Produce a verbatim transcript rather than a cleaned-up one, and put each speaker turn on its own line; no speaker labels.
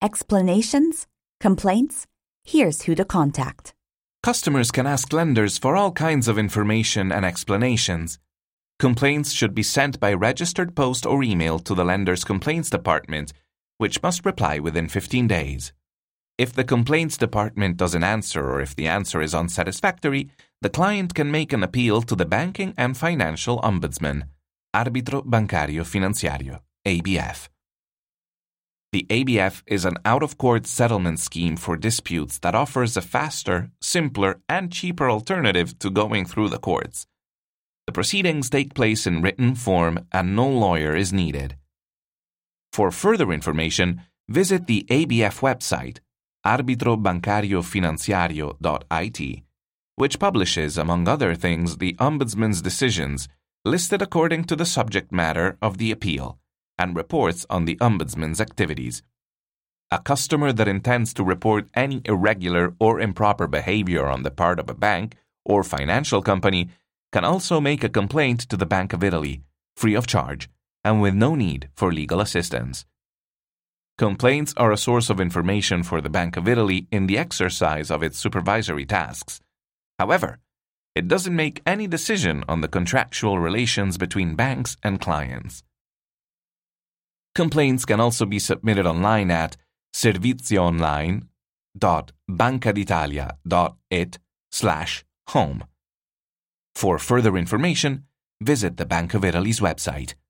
Explanations? Complaints? Here's who to contact.
Customers can ask lenders for all kinds of information and explanations. Complaints should be sent by registered post or email to the lender's complaints department, which must reply within fifteen days. If the complaints department doesn't answer or if the answer is unsatisfactory, the client can make an appeal to the Banking and Financial Ombudsman, Arbitro Bancario Finanziario, A B F. The A B F is an out-of-court settlement scheme for disputes that offers a faster, simpler, and cheaper alternative to going through the courts. The proceedings take place in written form and no lawyer is needed. For further information, visit the A B F website, arbitro bancario finanziario dot I T, which publishes, among other things, the Ombudsman's decisions listed according to the subject matter of the appeal, and reports on the Ombudsman's activities. A customer that intends to report any irregular or improper behavior on the part of a bank or financial company can also make a complaint to the Bank of Italy, free of charge, and with no need for legal assistance. Complaints are a source of information for the Bank of Italy in the exercise of its supervisory tasks. However, it doesn't make any decision on the contractual relations between banks and clients. Complaints can also be submitted online at servizioonline dot bancaditalia dot it slash home. For further information, visit the Bank of Italy's website.